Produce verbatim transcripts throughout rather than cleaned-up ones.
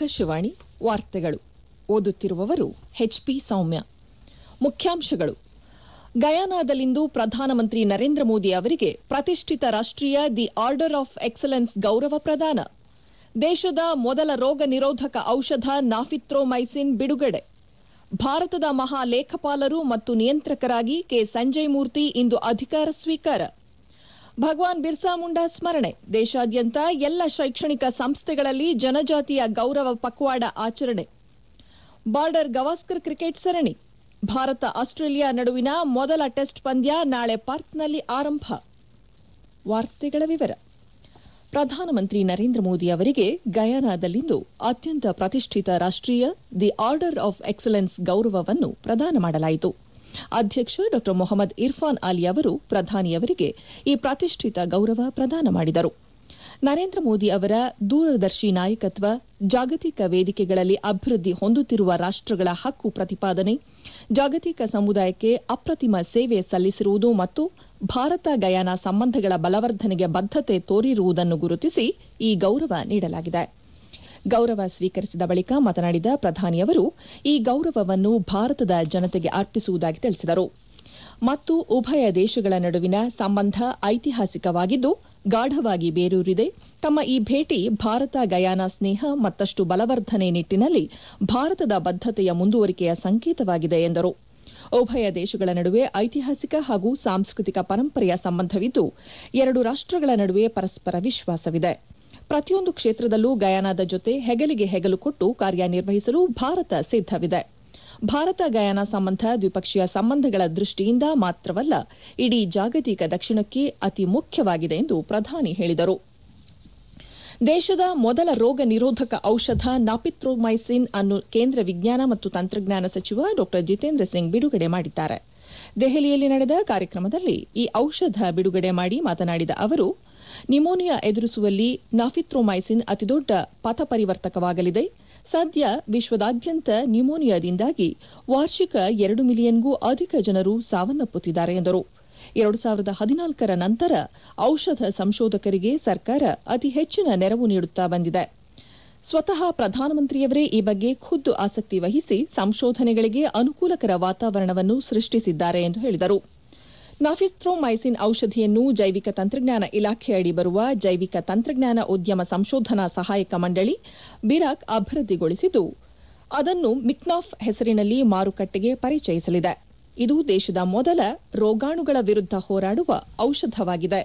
ಆಕಾಶವಾಣಿ ವಾರ್ತೆಗಳು ಓದುತ್ತಿರುವವರು ಎಚ್ಪಿ ಸೌಮ್ಯ. ಮುಖ್ಯಾಂಶಗಳು. ಗಯಾನಾದಲ್ಲಿಂದು ಪ್ರಧಾನಮಂತ್ರಿ ನರೇಂದ್ರ ಮೋದಿ ಅವರಿಗೆ ಪ್ರತಿಷ್ಠಿತ ರಾಷ್ಟೀಯ ದಿ ಆರ್ಡರ್ ಆಫ್ ಎಕ್ಸಲೆನ್ಸ್ ಗೌರವ ಪ್ರದಾನ. ದೇಶದ ಮೊದಲ ರೋಗ ನಿರೋಧಕ ಔಷಧ ನಾಫಿತ್ರೋಮೈಸಿನ್ ಬಿಡುಗಡೆ. ಭಾರತದ ಮಹಾ ಲೇಖಪಾಲರು ಮತ್ತು ನಿಯಂತ್ರಕರಾಗಿ ಕೆ ಸಂಜಯ್ ಮೂರ್ತಿ ಇಂದು ಅಧಿಕಾರ ಸ್ವೀಕಾರ. ಭಗವಾನ್ ಬಿರ್ಸಾ ಮುಂಡಾ ಸ್ಮರಣೆ. ದೇಶಾದ್ಯಂತ ಎಲ್ಲ ಶೈಕ್ಷಣಿಕ ಸಂಸ್ಥೆಗಳಲ್ಲಿ ಜನಜಾತಿಯ ಗೌರವ ಪಕ್ವಾಡ ಆಚರಣೆ. ಬಾರ್ಡರ್ ಗವಾಸ್ಕರ್ ಕ್ರಿಕೆಟ್ ಸರಣಿ. ಭಾರತ ಆಸ್ಟ್ರೇಲಿಯಾ ನಡುವಿನ ಮೊದಲ ಟೆಸ್ಟ್ ಪಂದ್ಯ ನಾಳೆ ಪರ್ತ್ನಲ್ಲಿ ಆರಂಭ. ವಾರ್ತೆಗಳ ವಿವರ. ಪ್ರಧಾನಮಂತ್ರಿ ನರೇಂದ್ರ ಮೋದಿ ಅವರಿಗೆ ಗಯಾನಾದಲ್ಲಿಂದು ಅತ್ಯಂತ ಪ್ರತಿಷ್ಠಿತ ರಾಷ್ಟೀಯ ದಿ ಆರ್ಡರ್ ಆಫ್ ಎಕ್ಸಲೆನ್ಸ್ ಗೌರವವನ್ನು ಪ್ರದಾನ ಮಾಡಲಾಯಿತು. ಅಧ್ಯಕ್ಷ ಡಾ ಮೊಹಮ್ಮದ್ ಇರ್ಫಾನ್ ಅಲಿ ಅವರು ಪ್ರಧಾನಿಯವರಿಗೆ ಈ ಪ್ರತಿಷ್ಠಿತ ಗೌರವ ಪ್ರದಾನ ಮಾಡಿದರು. ನರೇಂದ್ರ ಮೋದಿ ಅವರ ದೂರದರ್ಶಿ ನಾಯಕತ್ವ, ಜಾಗತಿಕ ವೇದಿಕೆಗಳಲ್ಲಿ ಅಭಿವೃದ್ಧಿ ಹೊಂದುತ್ತಿರುವ ರಾಷ್ಟಗಳ ಹಕ್ಕು ಪ್ರತಿಪಾದನೆ, ಜಾಗತಿಕ ಸಮುದಾಯಕ್ಕೆ ಅಪ್ರತಿಮ ಸೇವೆ ಸಲ್ಲಿಸಿರುವುದು ಮತ್ತು ಭಾರತ ಗಯಾನಾ ಸಂಬಂಧಗಳ ಬಲವರ್ಧನೆಗೆ ಬದ್ದತೆ ತೋರಿರುವುದನ್ನು ಗುರುತಿಸಿ ಈ ಗೌರವ ನೀಡಲಾಗಿದೆ. ಗೌರವ ಸ್ವೀಕರಿಸಿದ ಬಳಿಕ ಮಾತನಾಡಿದ ಪ್ರಧಾನಿಯವರು ಈ ಗೌರವವನ್ನು ಭಾರತದ ಜನತೆಗೆ ಅರ್ಪಿಸುವುದಾಗಿ ತಿಳಿಸಿದರು ಮತ್ತು ಉಭಯ ದೇಶಗಳ ನಡುವಿನ ಸಂಬಂಧ ಐತಿಹಾಸಿಕವಾಗಿದ್ದು ಗಾಢವಾಗಿ ಬೇರೂರಿದೆ. ತಮ್ಮ ಈ ಭೇಟಿ ಭಾರತ ಗಯಾನಾ ಸ್ನೇಹ ಮತ್ತಷ್ಟು ಬಲವರ್ಧನೆ ನಿಟ್ಟಿನಲ್ಲಿ ಭಾರತದ ಬದ್ದತೆಯ ಮುಂದುವರಿಕೆಯ ಸಂಕೇತವಾಗಿದೆ ಎಂದರು. ಉಭಯ ದೇಶಗಳ ನಡುವೆ ಐತಿಹಾಸಿಕ ಹಾಗೂ ಸಾಂಸ್ಕೃತಿಕ ಪರಂಪರೆಯ ಸಂಬಂಧವಿದ್ದು ಎರಡು ರಾಷ್ಟಗಳ ನಡುವೆ ಪರಸ್ಪರ ವಿಶ್ವಾಸವಿದೆ. ಪ್ರತಿಯೊಂದು ಕ್ಷೇತ್ರದಲ್ಲೂ ಗಯಾನಾದ ಜೊತೆ ಹೆಗಲಿಗೆ ಹೆಗಲು ಕೊಟ್ಟು ಕಾರ್ಯನಿರ್ವಹಿಸಲು ಭಾರತ ಸಿದ್ದವಿದೆ. ಭಾರತ ಗಯಾನಾ ಸಂಬಂಧ ದ್ವಿಪಕ್ಷೀಯ ಸಂಬಂಧಗಳ ದೃಷ್ಟಿಯಿಂದ ಮಾತ್ರವಲ್ಲ, ಇಡೀ ಜಾಗತಿಕ ದಕ್ಷಿಣಕ್ಕೆ ಅತಿ ಮುಖ್ಯವಾಗಿದೆ ಎಂದು ಪ್ರಧಾನಿ ಹೇಳಿದರು. ದೇಶದ ಮೊದಲ ರೋಗ ನಿರೋಧಕ ಔಷಧ ನಾಫಿತ್ರೋಮೈಸಿನ್ ಅನ್ನು ಕೇಂದ್ರ ವಿಜ್ಞಾನ ಮತ್ತು ತಂತ್ರಜ್ಞಾನ ಸಚಿವ ಡಾ ಜಿತೇಂದ್ರ ಸಿಂಗ್ ಬಿಡುಗಡೆ ಮಾಡಿದ್ದಾರೆ. ದೆಹಲಿಯಲ್ಲಿ ನಡೆದ ಕಾರ್ಯಕ್ರಮದಲ್ಲಿ ಈ ಔಷಧ ಬಿಡುಗಡೆ ಮಾಡಿ ಮಾತನಾಡಿದ ಅವರು, ನಿಮೋನಿಯಾ ಎದುರಿಸುವಲ್ಲಿ ನಾಫಿತ್ರೋಮೈಸಿನ್ ಅತಿದೊಡ್ಡ ಪಥಪರಿವರ್ತಕವಾಗಲಿದೆ. ಸದ್ಯ ವಿಶ್ವದಾದ್ಯಂತ ನ್ಯೂಮೋನಿಯಾದಿಂದಾಗಿ ವಾರ್ಷಿಕ ಎರಡು ಮಿಲಿಯನ್ಗೂ ಅಧಿಕ ಜನರು ಸಾವನ್ನಪ್ಪುತ್ತಿದ್ದಾರೆ ಎಂದರು. ಎರಡು ಸಾವಿರದ ಹದಿನಾಲ್ಕರ ನಂತರ ಔಷಧ ಸಂಶೋಧಕರಿಗೆ ಸರ್ಕಾರ ಅತಿ ಹೆಚ್ಚಿನ ನೆರವು ನೀಡುತ್ತಾ ಬಂದಿದೆ. ಸ್ವತಃ ಪ್ರಧಾನಮಂತ್ರಿಯವರೇ ಈ ಬಗ್ಗೆ ಖುದ್ದು ಆಸಕ್ತಿ ವಹಿಸಿ ಸಂಶೋಧನೆಗಳಿಗೆ ಅನುಕೂಲಕರ ವಾತಾವರಣವನ್ನು ಸೃಷ್ಟಿಸಿದ್ದಾರೆ ಎಂದು ಹೇಳಿದರು. ನಾಫಿತ್ರೋಮೈಸಿನ್ ಔಷಧಿಯನ್ನು ಜೈವಿಕ ತಂತ್ರಜ್ಞಾನ ಇಲಾಖೆಯಡಿ ಬರುವ ಜೈವಿಕ ತಂತ್ರಜ್ಞಾನ ಉದ್ಯಮ ಸಂಶೋಧನಾ ಸಹಾಯಕ ಮಂಡಳಿ ಬಿರಾಕ್ ಅಭಿವೃದ್ಧಿಗೊಳಿಸಿದ್ದು ಅದನ್ನು ಮಿಕ್ನಾಫ್ ಹೆಸರಿನಲ್ಲಿ ಮಾರುಕಟ್ಟೆಗೆ ಪರಿಚಯಿಸಲಿದೆ. ಇದು ದೇಶದ ಮೊದಲ ರೋಗಾಣುಗಳ ವಿರುದ್ಧ ಹೋರಾಡುವ ಔಷಧವಾಗಿದೆ.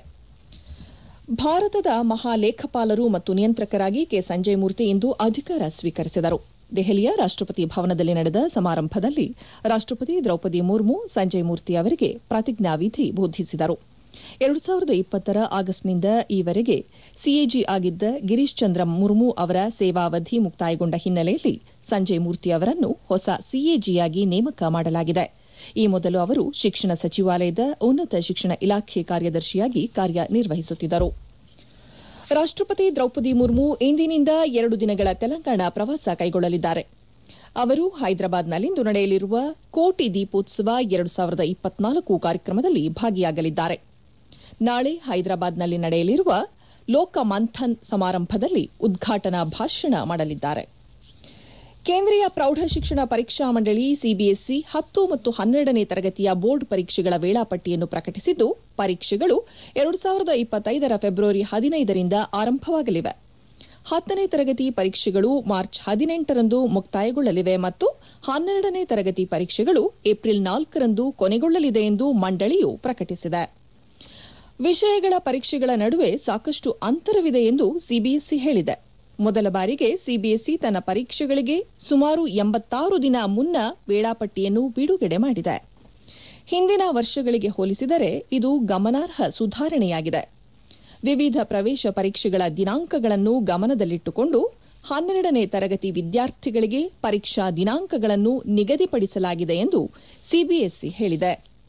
ಭಾರತದ ಮಹಾ ಲೇಖಪಾಲರು ಮತ್ತು ನಿಯಂತ್ರಕರಾಗಿ ಕೆ ಸಂಜಯ್ ಮೂರ್ತಿ ಇಂದು ಅಧಿಕಾರ ಸ್ವೀಕರಿಸಿದರು. ದೆಹಲಿಯ ರಾಷ್ಟಪತಿ ಭವನದಲ್ಲಿ ನಡೆದ ಸಮಾರಂಭದಲ್ಲಿ ರಾಷ್ಟಪತಿ ದ್ರೌಪದಿ ಮುರ್ಮು ಸಂಜಯ್ ಮೂರ್ತಿ ಅವರಿಗೆ ಪ್ರತಿಜ್ಞಾವಿಧಿ ಬೋಧಿಸಿದರು. ಎರಡು ಸಾವಿರದ ಇಪ್ಪತ್ತರ ಆಗಸ್ಟ್ನಿಂದ ಈವರೆಗೆ ಸಿಎಜಿ ಆಗಿದ್ದ ಗಿರೀಶ್ ಚಂದ್ರ ಮುರ್ಮು ಅವರ ಸೇವಾವಧಿ ಮುಕ್ತಾಯಗೊಂಡ ಹಿನ್ನೆಲೆಯಲ್ಲಿ ಸಂಜಯ್ ಮೂರ್ತಿ ಅವರನ್ನು ಹೊಸ ಸಿಎಜಿಯಾಗಿ ನೇಮಕ ಮಾಡಲಾಗಿದೆ. ಈ ಮೊದಲು ಅವರು ಶಿಕ್ಷಣ ಸಚಿವಾಲಯದ ಉನ್ನತ ಶಿಕ್ಷಣ ಇಲಾಖೆ ಕಾರ್ಯದರ್ಶಿಯಾಗಿ ಕಾರ್ಯನಿರ್ವಹಿಸುತ್ತಿದ್ದರು. ರಾಷ್ಟಪತಿ ದ್ರೌಪದಿ ಮುರ್ಮು ಇಂದಿನಿಂದ ಎರಡು ದಿನಗಳ ತೆಲಂಗಾಣ ಪ್ರವಾಸ ಕೈಗೊಳ್ಳಲಿದ್ದಾರೆ. ಅವರು ಹೈದರಾಬಾದ್ನಲ್ಲಿಂದು ನಡೆಯಲಿರುವ ಕೋಟಿ ದೀಪೋತ್ಸವ ಎರಡು ಸಾವಿರದ ಇಪ್ಪತ್ನಾಲ್ಕು ಕಾರ್ಯಕ್ರಮದಲ್ಲಿ ಭಾಗಿಯಾಗಲಿದ್ದಾರೆ. ನಾಳೆ ಹೈದರಾಬಾದ್ನಲ್ಲಿ ನಡೆಯಲಿರುವ ಲೋಕ ಮಂಥನ್ ಸಮಾರಂಭದಲ್ಲಿ ಉದ್ಘಾಟನಾ ಭಾಷಣ ಮಾಡಲಿದ್ದಾರೆ. ಕೇಂದ್ರೀಯ ಪ್ರೌಢಶಿಕ್ಷಣ ಪರೀಕ್ಷಾ ಮಂಡಳಿ ಸಿಬಿಎಸ್ಇ ಹತ್ತು ಮತ್ತು ಹನ್ನೆರಡನೇ ತರಗತಿಯ ಬೋರ್ಡ್ ಪರೀಕ್ಷೆಗಳ ವೇಳಾಪಟ್ಟಿಯನ್ನು ಪ್ರಕಟಿಸಿದ್ದು, ಪರೀಕ್ಷೆಗಳು ಎರಡು ಸಾವಿರದ ಇಪ್ಪತ್ತೈದರ ಫೆಬ್ರವರಿ ಹದಿನೈದರಿಂದ ಆರಂಭವಾಗಲಿವೆ. ಹತ್ತನೇ ತರಗತಿ ಪರೀಕ್ಷೆಗಳು ಮಾರ್ಚ್ ಹದಿನೆಂಟರಂದು ಮುಕ್ತಾಯಗೊಳ್ಳಲಿವೆ ಮತ್ತು ಹನ್ನೆರಡನೇ ತರಗತಿ ಪರೀಕ್ಷೆಗಳು ಏಪ್ರಿಲ್ ನಾಲ್ಕರಂದು ಕೊನೆಗೊಳ್ಳಲಿದೆ ಎಂದು ಮಂಡಳಿಯು ಪ್ರಕಟಿಸಿದೆ. ವಿಷಯಗಳ ಪರೀಕ್ಷೆಗಳ ನಡುವೆ ಸಾಕಷ್ಟು ಅಂತರವಿದೆ ಎಂದು ಸಿಬಿಎಸ್ಇ ಹೇಳಿದೆ. ಮೊದಲ ಬಾರಿಗೆ ಸಿಬಿಎಸ್ಇ ತನ್ನ ಪರೀಕ್ಷೆಗಳಿಗೆ ಸುಮಾರು ಎಂಬತ್ತಾರು ದಿನ ಮುನ್ನ ವೇಳಾಪಟ್ಟಿಯನ್ನು ಬಿಡುಗಡೆ ಮಾಡಿದೆ. ಹಿಂದಿನ ವರ್ಷಗಳಿಗೆ ಹೋಲಿಸಿದರೆ ಇದು ಗಮನಾರ್ಹ ಸುಧಾರಣೆಯಾಗಿದೆ. ವಿವಿಧ ಪ್ರವೇಶ ಪರೀಕ್ಷೆಗಳ ದಿನಾಂಕಗಳನ್ನು ಗಮನದಲ್ಲಿಟ್ಟುಕೊಂಡು ಹನ್ನೆರಡನೇ ತರಗತಿ ವಿದ್ಯಾರ್ಥಿಗಳಿಗೆ ಪರೀಕ್ಷಾ ದಿನಾಂಕಗಳನ್ನು ನಿಗದಿಪಡಿಸಲಾಗಿದೆ ಎಂದು ಸಿಬಿಎಸ್ಇ ಹೇಳಿದೆ.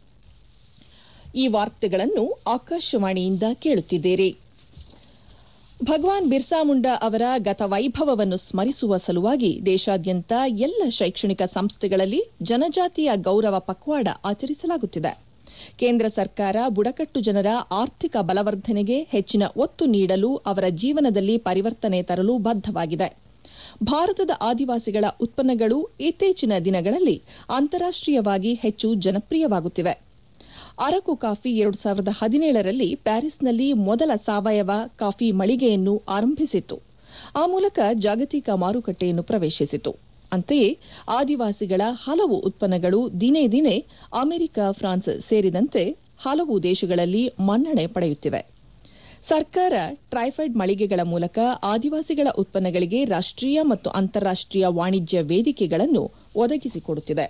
ಈ ವಾರ್ತೆಗಳನ್ನು ಆಕಾಶವಾಣಿಯಿಂದ ಕೇಳುತ್ತಿದ್ದೀರಿ. ಭಗವಾನ್ ಬಿರ್ಸಾ ಮುಂಡಾ ಅವರ ಗತವೈಭವವನ್ನು ಸ್ಮರಿಸುವ ಸಲುವಾಗಿ ದೇಶಾದ್ಯಂತ ಎಲ್ಲ ಶೈಕ್ಷಣಿಕ ಸಂಸ್ಥೆಗಳಲ್ಲಿ ಜನಜಾತಿಯ ಗೌರವ ಪಕ್ವಾಡ ಆಚರಿಸಲಾಗುತ್ತಿದೆ. ಕೇಂದ್ರ ಸರ್ಕಾರ ಬುಡಕಟ್ಟು ಜನರ ಆರ್ಥಿಕ ಬಲವರ್ಧನೆಗೆ ಹೆಚ್ಚಿನ ಒತ್ತು ನೀಡಲು ಅವರ ಜೀವನದಲ್ಲಿ ಪರಿವರ್ತನೆ ತರಲು ಬದ್ದವಾಗಿದೆ. ಭಾರತದ ಆದಿವಾಸಿಗಳ ಉತ್ಪನ್ನಗಳು ಇತ್ತೀಚಿನ ದಿನಗಳಲ್ಲಿ ಅಂತಾರಾಷ್ಟೀಯವಾಗಿ ಹೆಚ್ಚು ಜನಪ್ರಿಯವಾಗುತ್ತಿವೆ. ಅರಕು ಕಾಫಿ ಎರಡು ಸಾವಿರದ ಹದಿನೇಳರಲ್ಲಿ ಪ್ಯಾರಿಸ್ನಲ್ಲಿ ಮೊದಲ ಸಾವಯವ ಕಾಫಿ ಮಳಿಗೆಯನ್ನು ಆರಂಭಿಸಿತ್ತು. ಆ ಮೂಲಕ ಜಾಗತಿಕ ಮಾರುಕಟ್ಟೆಯನ್ನು ಪ್ರವೇಶಿಸಿತು. ಅಂತೆಯೇ ಆದಿವಾಸಿಗಳ ಹಲವು ಉತ್ಪನ್ನಗಳು ದಿನೇ ದಿನೇ ಅಮೆರಿಕ, ಫ್ರಾನ್ಸ್ ಸೇರಿದಂತೆ ಹಲವು ದೇಶಗಳಲ್ಲಿ ಮನ್ನಣೆ ಪಡೆಯುತ್ತಿವೆ. ಸರ್ಕಾರ ಟ್ರೈಫೆಡ್ ಮಳಿಗೆಗಳ ಮೂಲಕ ಆದಿವಾಸಿಗಳ ಉತ್ಪನ್ನಗಳಿಗೆ ರಾಷ್ಟೀಯ ಮತ್ತು ಅಂತಾರಾಷ್ಟೀಯ ವಾಣಿಜ್ಯ ವೇದಿಕೆಗಳನ್ನು ಒದಗಿಸಿಕೊಡುತ್ತಿದೆ.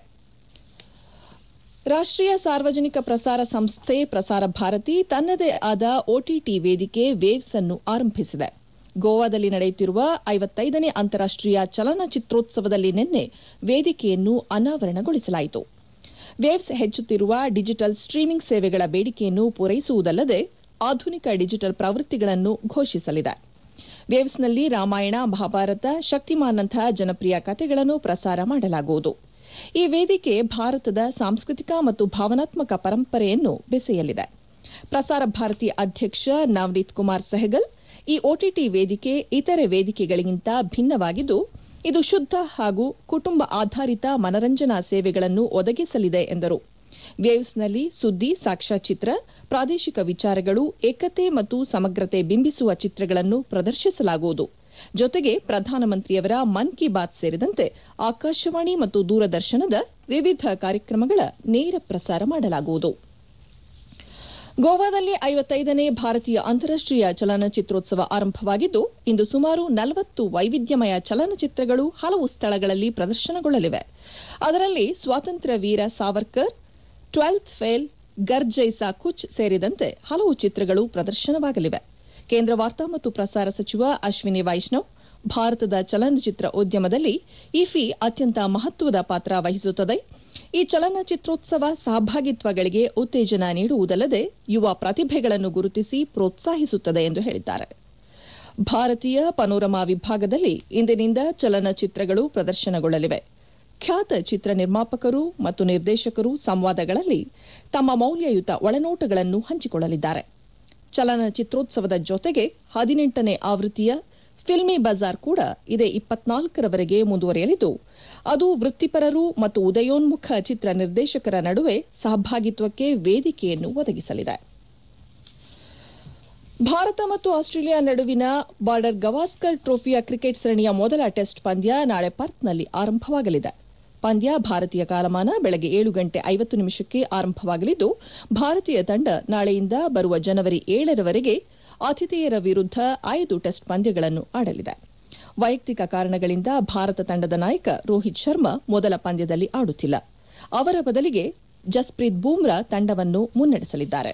ರಾಷ್ಟೀಯ ಸಾರ್ವಜನಿಕ ಪ್ರಸಾರ ಸಂಸ್ಥೆ ಪ್ರಸಾರ ಭಾರತಿ ತನ್ನದೇ ಆದ ಒಟಿಟಿ ವೇದಿಕೆ ವೇವ್ಸ್ ಅನ್ನು ಆರಂಭಿಸಿದೆ. ಗೋವಾದಲ್ಲಿ ನಡೆಯುತ್ತಿರುವ ಐವತ್ತೈದನೇ ಅಂತಾರಾಷ್ಟೀಯ ಚಲನಚಿತ್ರೋತ್ಸವದಲ್ಲಿ ನಿನ್ನೆ ವೇದಿಕೆಯನ್ನು ಅನಾವರಣಗೊಳಿಸಲಾಯಿತು. ವೇವ್ಸ್ ಹೆಚ್ಚುತ್ತಿರುವ ಡಿಜಿಟಲ್ ಸ್ಟ್ರೀಮಿಂಗ್ ಸೇವೆಗಳ ಬೇಡಿಕೆಯನ್ನು ಪೂರೈಸುವುದಲ್ಲದೆ ಆಧುನಿಕ ಡಿಜಿಟಲ್ ಪ್ರವೃತ್ತಿಗಳನ್ನು ಘೋಷಿಸಲಿದೆ. ವೇವ್ಸ್ನಲ್ಲಿ ರಾಮಾಯಣ, ಮಹಾಭಾರತ, ಶಕ್ತಿಮಾನ್ನಂತಹ ಜನಪ್ರಿಯ ಕಥೆಗಳನ್ನು ಪ್ರಸಾರ ಮಾಡಲಾಗುವುದು. ಈ ವೇದಿಕೆ ಭಾರತದ ಸಾಂಸ್ಕೃತಿಕ ಮತ್ತು ಭಾವನಾತ್ಮಕ ಪರಂಪರೆಯನ್ನು ಬೆಸೆಯಲಿದೆ. ಪ್ರಸಾರ ಭಾರತಿ ಅಧ್ಯಕ್ಷ ನವನೀತ್ ಕುಮಾರ್ ಸೆಹಗಲ್, ಈ ಒಟಿಟಿ ವೇದಿಕೆ ಇತರೆ ವೇದಿಕೆಗಳಿಗಿಂತ ಭಿನ್ನವಾಗಿದ್ದು, ಇದು ಶುದ್ಧ ಹಾಗೂ ಕುಟುಂಬ ಆಧಾರಿತ ಮನರಂಜನಾ ಸೇವೆಗಳನ್ನು ಒದಗಿಸಲಿದೆ ಎಂದರು. ವೇವ್ಸ್ನಲ್ಲಿ ಸುದ್ದಿ, ಸಾಕ್ಷ್ಯಚಿತ್ರ, ಪ್ರಾದೇಶಿಕ ವಿಚಾರಗಳು, ಏಕತೆ ಮತ್ತು ಸಮಗ್ರತೆ ಬಿಂಬಿಸುವ ಚಿತ್ರಗಳನ್ನು ಪ್ರದರ್ಶಿಸಲಾಗುವುದು. ಜೊತೆಗೆ ಪ್ರಧಾನಮಂತ್ರಿಯವರ ಮನ್ ಕಿ ಬಾತ್ ಸೇರಿದಂತೆ ಆಕಾಶವಾಣಿ ಮತ್ತು ದೂರದರ್ಶನದ ವಿವಿಧ ಕಾರ್ಯಕ್ರಮಗಳ ನೇರ ಪ್ರಸಾರ ಮಾಡಲಾಗುವುದು. ಗೋವಾದಲ್ಲಿ ಐವತ್ತೈದನೇ ಭಾರತೀಯ ಅಂತಾರಾಷ್ಟೀಯ ಚಲನಚಿತ್ರೋತ್ಸವ ಆರಂಭವಾಗಿದ್ದು, ಇಂದು ಸುಮಾರು ನಲವತ್ತು ವೈವಿಧ್ಯಮಯ ಚಲನಚಿತ್ರಗಳು ಹಲವು ಸ್ಥಳಗಳಲ್ಲಿ ಪ್ರದರ್ಶನಗೊಳ್ಳಲಿವೆ. ಅದರಲ್ಲಿ ಸ್ವಾತಂತ್ರ್ಯ ವೀರ ಸಾವರ್ಕರ್, ಟ್ವೆಲ್ತ್ ಫೇಲ್, ಗರ್ ಜೈಸಾ ಕುಚ್ ಸೇರಿದಂತೆ ಹಲವು ಚಿತ್ರಗಳು ಪ್ರದರ್ಶನವಾಗಲಿವೆ. ಕೇಂದ್ರ ವಾರ್ತಾ ಮತ್ತು ಪ್ರಸಾರ ಸಚಿವ ಅಶ್ವಿನಿ ವೈಷ್ಣವ್, ಭಾರತದ ಚಲನಚಿತ್ರ ಉದ್ಯಮದಲ್ಲಿ ಇಫಿ ಅತ್ಯಂತ ಮಹತ್ವದ ಪಾತ್ರ ವಹಿಸುತ್ತದೆ. ಈ ಚಲನಚಿತ್ರೋತ್ಸವ ಸಹಭಾಗಿತ್ವಗಳಿಗೆ ಉತ್ತೇಜನ ನೀಡುವುದಲ್ಲದೆ ಯುವ ಪ್ರತಿಭೆಗಳನ್ನು ಗುರುತಿಸಿ ಪ್ರೋತ್ಸಾಹಿಸುತ್ತದೆ ಎಂದು ಹೇಳಿದ್ದಾರೆ. ಭಾರತೀಯ ಪನೋರಮಾ ವಿಭಾಗದಲ್ಲಿ ಇಂದಿನಿಂದ ಚಲನಚಿತ್ರಗಳು ಪ್ರದರ್ಶನಗೊಳ್ಳಲಿವೆ. ಖ್ಯಾತ ಚಿತ್ರ ನಿರ್ಮಾಪಕರು ಮತ್ತು ನಿರ್ದೇಶಕರು ಸಂವಾದಗಳಲ್ಲಿ ತಮ್ಮ ಮೌಲ್ಯಯುತ ಒಳನೋಟಗಳನ್ನು ಹಂಚಿಕೊಳ್ಳಲಿದ್ದಾರೆ. ಚಲನಚಿತ್ರೋತ್ಸವದ ಜೊತೆಗೆ ಹದಿನೆಂಟನೇ ಆವೃತ್ತಿಯ ಫಿಲ್ಮಿ ಬಜಾರ್ ಕೂಡ ಇದೇ ಇಪ್ಪತ್ನಾಲ್ಕರವರೆಗೆ ಮುಂದುವರಿಯಲಿದ್ದು, ಅದು ವೃತ್ತಿಪರರು ಮತ್ತು ಉದಯೋನ್ಮುಖ ಚಿತ್ರ ನಿರ್ದೇಶಕರ ನಡುವೆ ಸಹಭಾಗಿತ್ವಕ್ಕೆ ವೇದಿಕೆಯನ್ನು ಒದಗಿಸಲಿದೆ. ಭಾರತ ಮತ್ತು ಆಸ್ಟ್ರೇಲಿಯಾ ನಡುವಿನ ಬಾರ್ಡರ್ ಗವಾಸ್ಕರ್ ಟ್ರೋಫಿಯ ಕ್ರಿಕೆಟ್ ಸರಣಿಯ ಮೊದಲ ಟೆಸ್ಟ್ ಪಂದ್ಯ ನಾಳೆ ಪರ್ತ್ನಲ್ಲಿ ಆರಂಭವಾಗಲಿದೆ. ಪಂದ್ಯ ಭಾರತೀಯ ಕಾಲಮಾನ ಬೆಳಗ್ಗೆ ಏಳು ಗಂಟೆ ಐವತ್ತು ನಿಮಿಷಕ್ಕೆ ಆರಂಭವಾಗಲಿದ್ದು, ಭಾರತೀಯ ತಂಡ ನಾಳೆಯಿಂದ ಬರುವ ಜನವರಿ ಏಳರವರೆಗೆ ಆತಿಥೇಯರ ವಿರುದ್ಧ ಐದು ಟೆಸ್ಟ್ ಪಂದ್ಯಗಳನ್ನು ಆಡಲಿದೆ. ವೈಯಕ್ತಿಕ ಕಾರಣಗಳಿಂದ ಭಾರತ ತಂಡದ ನಾಯಕ ರೋಹಿತ್ ಶರ್ಮಾ ಮೊದಲ ಪಂದ್ಯದಲ್ಲಿ ಆಡುತ್ತಿಲ್ಲ. ಅವರ ಬದಲಿಗೆ ಜಸ್ಪ್ರೀತ್ ಬೂಮ್ರಾ ತಂಡವನ್ನು ಮುನ್ನಡೆಸಲಿದ್ದಾರೆ.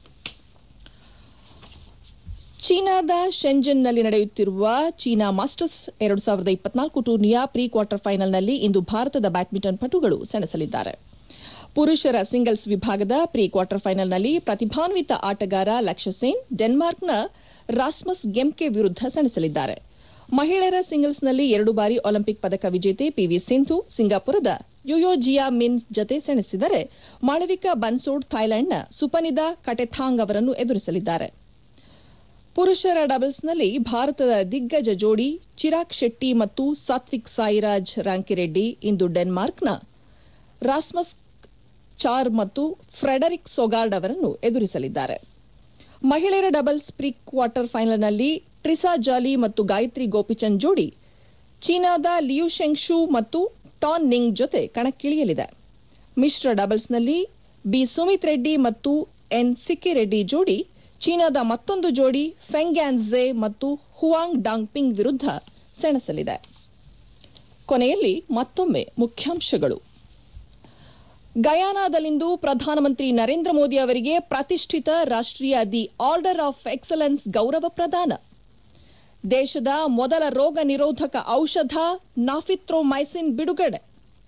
ಚೀನಾದ ಶೆಂಜನ್ನಲ್ಲಿ ನಡೆಯುತ್ತಿರುವ ಚೀನಾ ಮಾಸ್ಟರ್ಸ್ ಎರಡು ಸಾವಿರದ ಇಪ್ಪತ್ನಾಲ್ಕು ಟೂರ್ನಿಯ ಪ್ರೀ ಕ್ವಾರ್ಟರ್ ಫೈನಲ್ನಲ್ಲಿ ಇಂದು ಭಾರತದ ಬ್ಯಾಡ್ಮಿಂಟನ್ ಪಟುಗಳು ಸೆಣಸಲಿದ್ದಾರೆ. ಪುರುಷರ ಸಿಂಗಲ್ಸ್ ವಿಭಾಗದ ಪ್ರೀ ಕ್ವಾರ್ಟರ್ ಫೈನಲ್ನಲ್ಲಿ ಪ್ರತಿಭಾನ್ವಿತ ಆಟಗಾರ ಲಕ್ಷ್ಯ ಸೇನ್ ಡೆನ್ಮಾರ್ಕ್ನ ರಾಸ್ಮಸ್ ಗೆಮ್ಕೆ ವಿರುದ್ಧ ಸೆಣಸಲಿದ್ದಾರೆ. ಮಹಿಳೆಯರ ಸಿಂಗಲ್ಸ್ನಲ್ಲಿ ಎರಡು ಬಾರಿ ಒಲಿಂಪಿಕ್ ಪದಕ ವಿಜೇತೆ ಪಿವಿ ಸಿಂಧು ಸಿಂಗಾಪುರದ ಯುಯೋ ಜಿಯಾ ಮಿನ್ ಜತೆ ಸೆಣಸಿದರೆ, ಮಾಳವಿಕಾ ಬನ್ಸೋಡ್ ಥೈಲ್ಯಾಂಡ್ನ ಸುಪನಿದಾ ಕಟೆಥಾಂಗ್ ಅವರನ್ನು ಎದುರಿಸಲಿದ್ದಾರೆ. ಪುರುಷರ ಡಬಲ್ಸ್ನಲ್ಲಿ ಭಾರತದ ದಿಗ್ಗಜ ಜೋಡಿ ಚಿರಾಗ್ ಶೆಟ್ಟಿ ಮತ್ತು ಸಾತ್ವಿಕ್ ಸಾಯಿರಾಜ್ ರಾಂಕಿರೆಡ್ಡಿ ಇಂದು ಡೆನ್ಮಾರ್ಕ್ನ ರಾಸ್ಮಸ್ ಚಾರ್ ಮತ್ತು ಫ್ರೆಡರಿಕ್ ಸೊಗಾರ್ಡ್ ಅವರನ್ನು ಎದುರಿಸಲಿದ್ದಾರೆ. ಮಹಿಳೆಯರ ಡಬಲ್ಸ್ ಪ್ರೀ ಕ್ವಾರ್ಟರ್ ಫೈನಲ್ನಲ್ಲಿ ಟ್ರಿಸಾ ಜಾಲಿ ಮತ್ತು ಗಾಯತ್ರಿ ಗೋಪಿಚಂದ್ ಜೋಡಿ ಚೀನಾದ ಲಿಯು ಶೆಂಗ್ಶು ಮತ್ತು ಟಾನ್ ನಿಂಗ್ ಜೊತೆ ಕಣಕ್ಕಿಳಿಯಲಿದೆ. ಮಿಶ್ರ ಡಬಲ್ಸ್ನಲ್ಲಿ ಬಿ ಸುಮಿತ್ ರೆಡ್ಡಿ ಮತ್ತು ಎನ್ ಸಿಕ್ಕಿ ರೆಡ್ಡಿ ಜೋಡಿ ಚೀನಾದ ಮತ್ತೊಂದು ಜೋಡಿ ಫೆಂಗ್ಯಾನ್ಝೆ ಮತ್ತು ಹುವಾಂಗ್ ಡಾಂಗ್ಪಿಂಗ್ ವಿರುದ್ಧ ಸೆಣಸಲಿದೆ. ಕೊನೆಯಲ್ಲಿ ಮತ್ತೊಮ್ಮೆ ಮುಖ್ಯಾಂಶಗಳು. ಗಯಾನಾದಲ್ಲಿಂದು ಪ್ರಧಾನಮಂತ್ರಿ ನರೇಂದ್ರ ಮೋದಿ ಅವರಿಗೆ ಪ್ರತಿಷ್ಠಿತ ರಾಷ್ಟೀಯ ದಿ ಆರ್ಡರ್ ಆಫ್ ಎಕ್ಸಲೆನ್ಸ್ ಗೌರವ ಪ್ರದಾನ. ದೇಶದ ಮೊದಲ ರೋಗ ನಿರೋಧಕ ಔಷಧ ನಾಫಿಥ್ರೊಮೈಸಿನ್ ಬಿಡುಗಡೆ.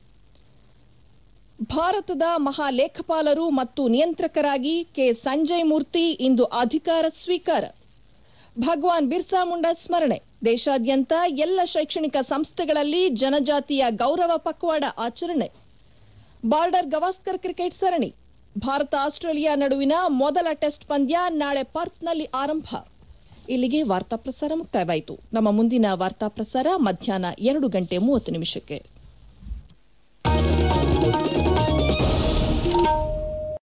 ಭಾರತದ ಮಹಾಲೇಖಪಾಲರು ಮತ್ತು ನಿಯಂತ್ರಕರಾಗಿ ಕೆ ಸಂಜಯ್ ಮೂರ್ತಿ ಇಂದು ಅಧಿಕಾರ ಸ್ವೀಕಾರ. ಭಗವಾನ್ ಬಿರ್ಸಾ ಮುಂಡಾ ಸ್ಮರಣೆ. ದೇಶಾದ್ಯಂತ ಎಲ್ಲ ಶೈಕ್ಷಣಿಕ ಸಂಸ್ಥೆಗಳಲ್ಲಿ ಜನಜಾತಿಯ ಗೌರವ ಪಕ್ವಾಡ ಆಚರಣೆ. ಬಾರ್ಡರ್ ಗವಾಸ್ಕರ್ ಕ್ರಿಕೆಟ್ ಸರಣಿ. ಭಾರತ ಆಸ್ಟ್ರೇಲಿಯಾ ನಡುವಿನ ಮೊದಲ ಟೆಸ್ಟ್ ಪಂದ್ಯ ನಾಳೆ ಪರ್ತ್ನಲ್ಲಿ ಆರಂಭ. ಇಲ್ಲಿಗೆ ವಾರ್ತಾ ಪ್ರಸಾರ ಮುಕ್ತಾಯವಾಯಿತು. ನಮ್ಮ ಮುಂದಿನ ವಾರ್ತಾ ಪ್ರಸಾರ ಮಧ್ಯಾಹ್ನ ಎರಡು ಗಂಟೆ ಮೂವತ್ತು ನಿಮಿಷಕ್ಕೆ.